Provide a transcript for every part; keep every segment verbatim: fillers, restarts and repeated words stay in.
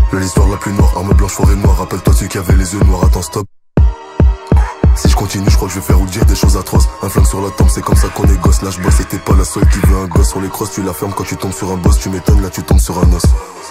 L'histoire la plus noire, arme blanche, forêt noire. Rappelle-toi celui qui avait les yeux noirs, attends stop. Si je continue, je crois que je vais faire ou dire des choses atroces. Un flingue sur la tempe, c'est comme ça qu'on est gosse. Là je bosse et t'es pas la seule qui veut un gosse. Sur les crosses, tu la fermes quand tu tombes sur un boss. Tu m'étonnes, là tu tombes sur un os.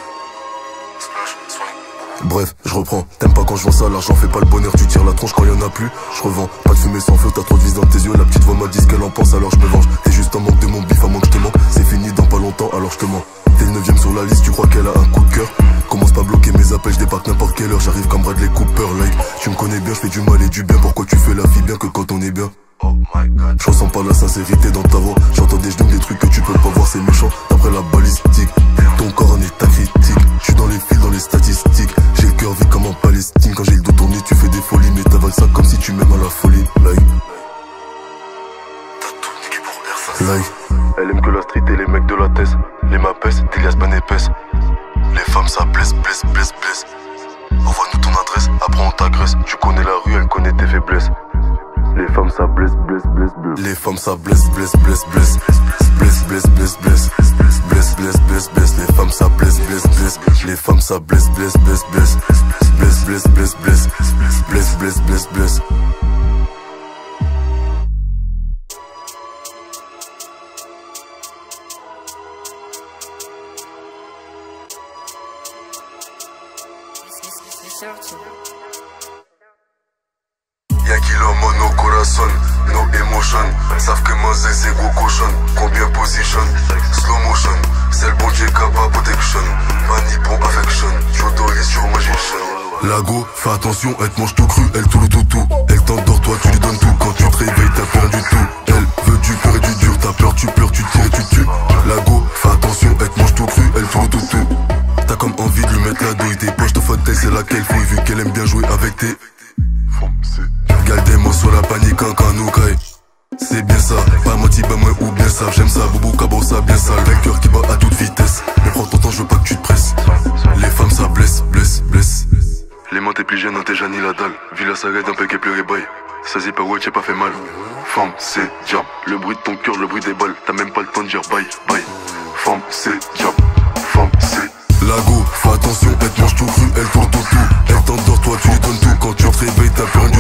Bref, je reprends. T'aimes pas quand je vends ça, l'argent fait pas le bonheur. Tu tires la tronche quand y'en a plus. Je revends, pas de fumée sans feu, t'as trop de vis dans tes yeux. La petite voix m'a dit ce qu'elle en pense, alors je me venge. T'es juste en manque de mon bif, à moins que je te manque. C'est fini dans pas longtemps, alors je te mens. T'es le neuvième sur la liste, tu crois qu'elle a un coup de cœur. Commence pas à bloquer mes appels, je débarque n'importe quelle heure. J'arrive comme Bradley Cooper, like. Tu me connais bien, je fais du mal et du bien. Pourquoi tu fais la vie bien que quand on est bien? Oh my god. Je ressens pas la sincérité dans ta voix. J'entends des genoux, des trucs que tu peux pas voir, c'est méchant. D'après la balistique, ton corps en état critique. J'suis dans les fils, dans les statistiques. J'ai le cœur vide comme en Palestine. Quand j'ai le dos tourné, tu fais des folies. Mais t'avales ça comme si tu m'aimes à la folie, like. T'as tout niqué pour personne, like. Elle aime que la street et les mecs de la thèse. Les mapes, Délias ben épaisse. Les femmes ça blesse, blesse, blesse, blesse. Envoie-nous ton adresse, après on t'agresse. Tu connais la rue, elle connaît tes faiblesses. Les femmes ça blesse, blesse, blesse, blesse. Les femmes ça blesse, blesse, blesse, blesse. Blesse, blesse, blesse, blesse. Blesse, blesse, blesse, blesse. Les femmes ça blesse, blesse, blesse. Les femmes ça blesse, blesse, blesse, blesse. Blesse, blesse, blesse, blesse. Blesse, blesse, blesse, blesse. Y'a qui l'homme mono corazon, no emotion. Savent que moi c'est gros cochon. Combien position, slow motion. C'est le bon Dieu Kappa protection. Money pour affection, tu autorises sur magician. Lago, fais attention, elle te mange tout cru, elle tout le tout tout. Elle t'endort, toi tu lui donnes tout. Quand tu te réveilles t'as peur du tout. Elle veut du pur et du dur, t'as peur, tu pleures, tu tires et tu tues. Lago, fais attention, elle te mange tout cru, elle tout le tout tout. T'as comme envie de lui mettre la douille. Tes poches de fauteuil c'est laquelle fouille. Vu qu'elle aime bien jouer avec tes Gal des mots sur la panique en canoucaille. C'est bien ça, pas moitié bah moi ou bien ça. J'aime ça, boubou cabo ça bien sale. Le cœur qui bat à toute vitesse. Mais prends ton temps, je veux pas que tu te presses. Les femmes ça blesse, blesse, blesse. Les mains t'es plus jeune, t'es Jani la dalle. Villa Saga d'un peu qui pleure et baille. Saisis pas ouais, j'ai pas fait mal. Femme c'est diable, le bruit de ton cœur, le bruit des balles. T'as même pas le temps de dire bye, bye. Femme c'est diable, femme c'est Lago, fais attention, elle te mange tout cru, elle tourne tout tout. Elle t'endort, toi tu lui donnes tout. Quand tu te réveilles, t'as peur du